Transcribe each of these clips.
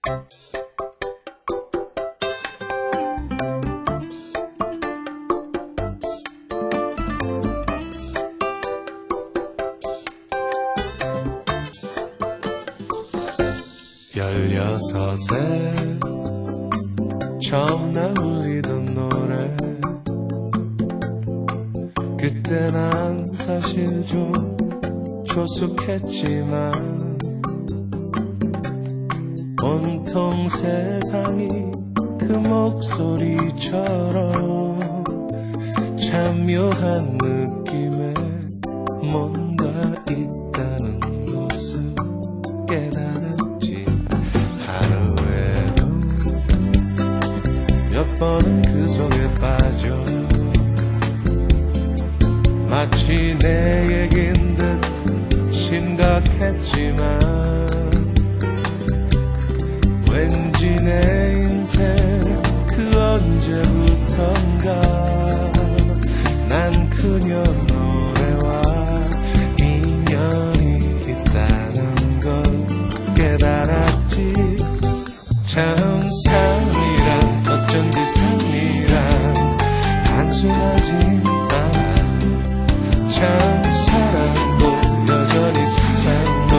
열여섯에 처음 날 울리던 노래, 그때 난 사실 좀 조숙했지만 온통 세상이 그 목소리처럼 참 묘한 느낌에 뭔가 있다는 것을 깨달았지. 하루에도 몇 번은 그 속에 빠져 마치 내 얘긴 듯 심각했지만 왠지 내 인생 그 언제부턴가 난 그녀 노래와 인연이 있다는 걸 깨달았지. 참 삶이란 어쩐지 삶이란 단순하진 않아. 참 사랑도 여전히 사랑도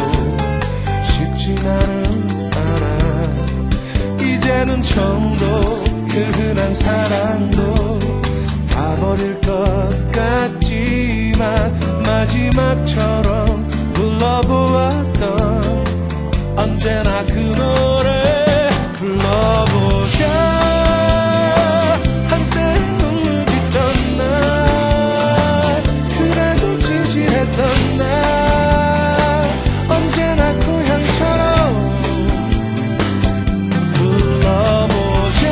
쉽지만은 않아. 이제는 처음도 그 흔한 사랑도 다 버릴 것 같지만 마지막처럼 불러보았던 언제나 그 노래 불러보자. 한때는 눈물 짓던 날 그래도 진실했던 날 언제나 고향처럼 불러보자.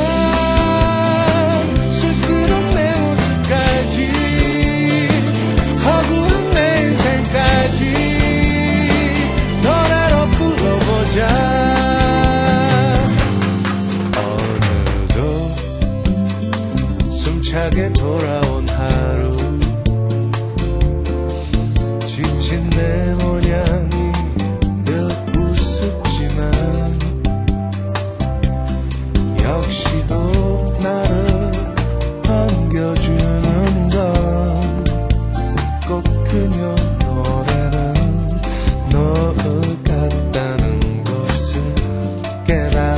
쓸쓸한 내 모습까지 허구한 내 인생까지 노래로 불러보자. 어느덧 숨차게 돌아온 하루, 지친 내 모양이 늘 우습지만 역시도 나를 반겨주는 건 꼭 그녀 노래는 너 같다는 것을 깨달아.